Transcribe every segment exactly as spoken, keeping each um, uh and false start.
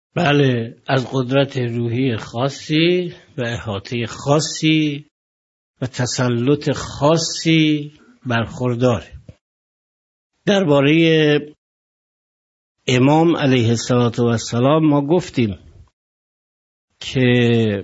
بله، از قدرت روحی خاصی و احاطه خاصی و تسلط خاصی برخورداره. درباره امام علیه السلام ما گفتیم که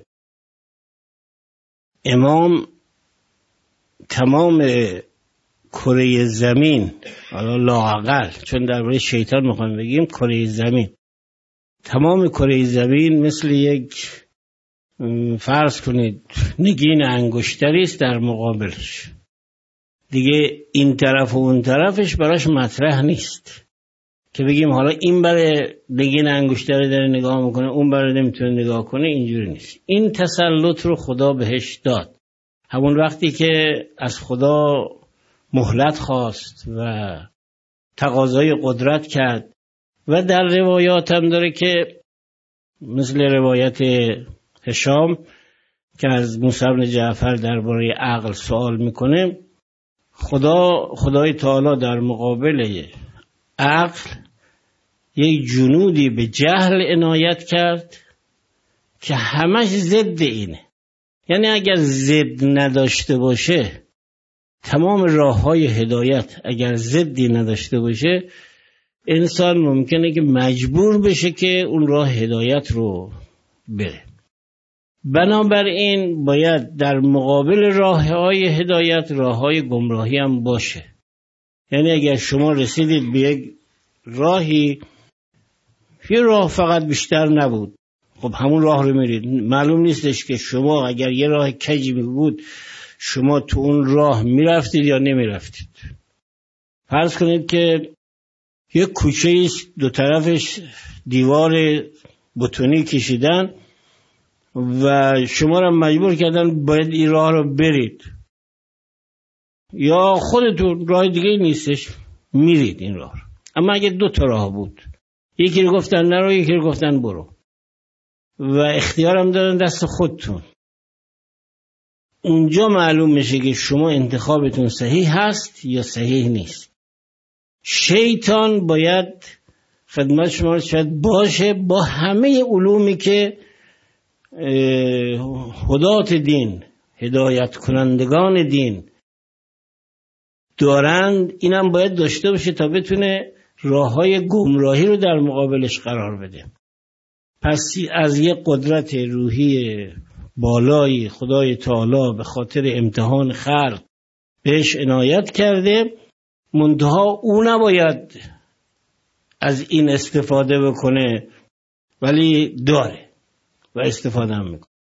امام تمام کره زمین، حالا لااقل چون درباره شیطان میخوایم بگیم کره زمین، تمام کره زمین مثل یک فرض کنید نگین انگشتری است در مقابلش، دیگه این طرف و اون طرفش براش مطرح نیست که بگیم حالا این برای نگین انگشتری داره نگاه میکنه اون برای نمیتونه نگاه کنه. اینجوری نیست. این تسلط رو خدا بهش داد همون وقتی که از خدا مهلت خواست و تقاضای قدرت کرد. و در روایات هم داره که مثل روایت هشام که از موسی بن جعفر درباره عقل سوال میکنه، خدا خدای تعالی در مقابل عقل یک جنودی به جهل عنایت کرد که همش ضد اینه. یعنی اگر ضد نداشته باشه، تمام راه های هدایت اگر ضدی نداشته باشه، انسان ممکنه که مجبور بشه که اون راه هدایت رو بره. بنابراین باید در مقابل راه های هدایت راه های گمراهی هم باشه. یعنی اگر شما رسیدید به یک راهی، یه راه فقط بیشتر نبود، خب همون راه رو میرید. معلوم نیستش که شما اگر یه راه کجی بود شما تو اون راه میرفتید یا نمیرفتید. فرض کنید که یک کوچه است دو طرفش دیوار بتونی کشیدن و شما را مجبور کردن باید این راه رو برید، یا خودتون راه دیگه نیستش میرید این راه. اما اگه دو تا راه بود، یکی رو گفتن نرو یکی رو گفتن برو و اختیارم دادن دست خودتون، اونجا معلوم میشه که شما انتخابتون صحیح هست یا صحیح نیست. شیطان باید خدمت شما شاید باشه با همه علومی که هدات دین، هدایت کنندگان دین دارند، اینم باید داشته باشه تا بتونه راههای گمراهی رو در مقابلش قرار بده. پس از یک قدرت روحی بالایی خدای تعالی به خاطر امتحان خلق بهش عنایت کرده، منتها او نباید از این استفاده بکنه، ولی داره و استفاده هم میکنه.